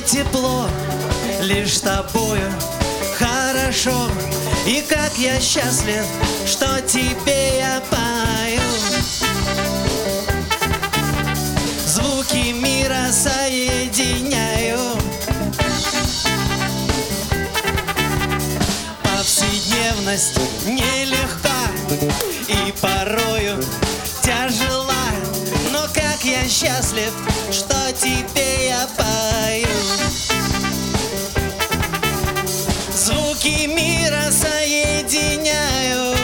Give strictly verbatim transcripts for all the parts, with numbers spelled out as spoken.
тепло, лишь с тобою хорошо. И как я счастлив, что тебе я пою. Звуки мира соединяю. Повседневность нелегка и порою тяжела, но как я счастлив, что тебе я пою. Звуки мира соединяю.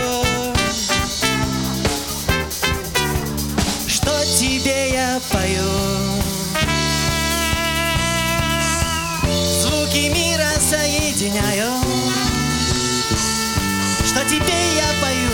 Что тебе я пою. Звуки мира соединяю. Что тебе я пою.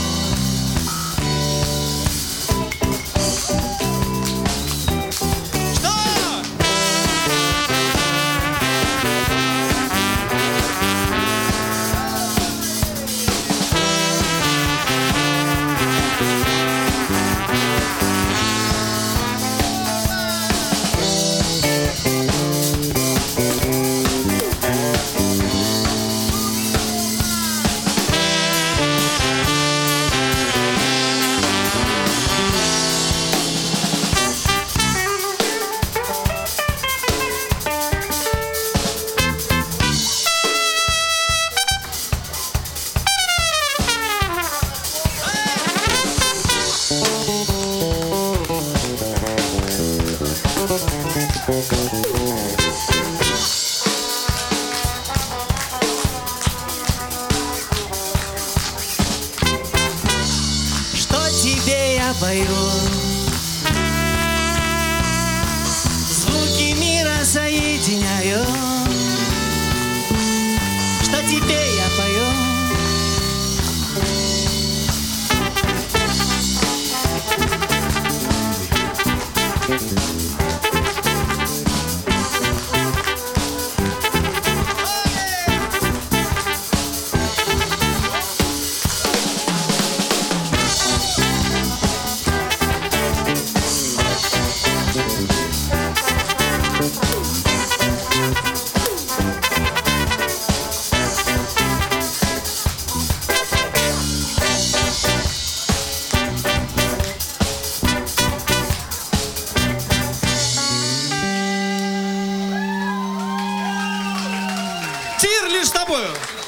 Что тебе я пою. Звуки мира соединяю. Что тебе я пою. Тир лишь с тобою.